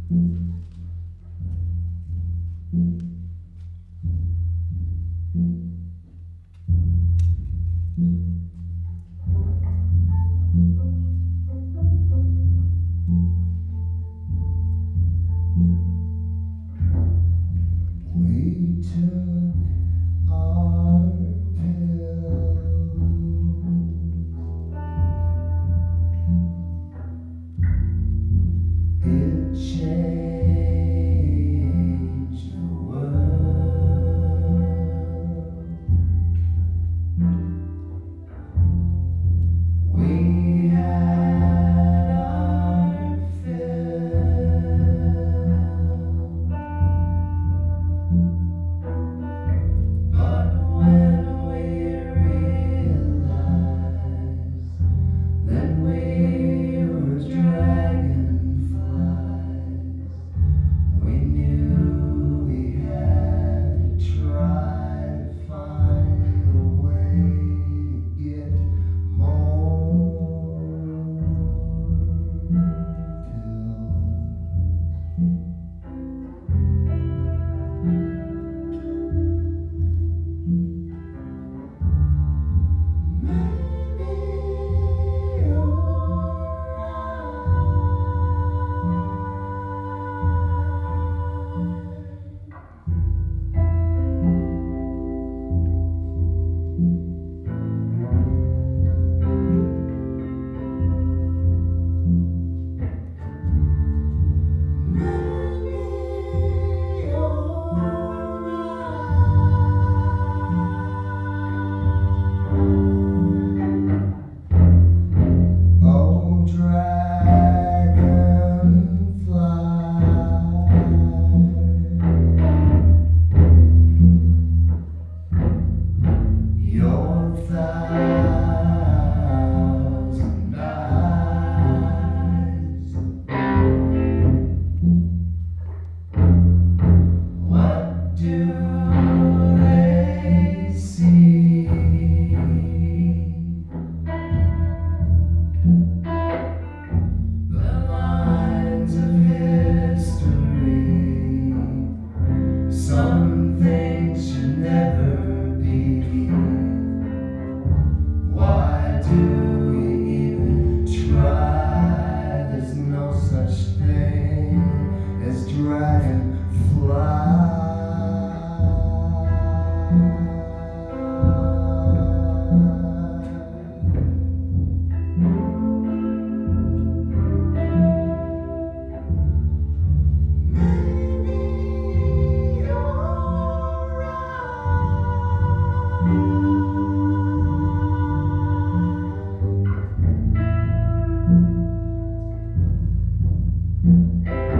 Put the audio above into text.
We took our pill. It changed the world. We had our fill. But when we realized that we were dragonflies, we knew we had to try to find a way to get more oh, dragonfly, your thousand eyes, what do they see? The lines of history, some things should never be. Why do we even try? There's no such thing as dragonfly. Maybe you're right.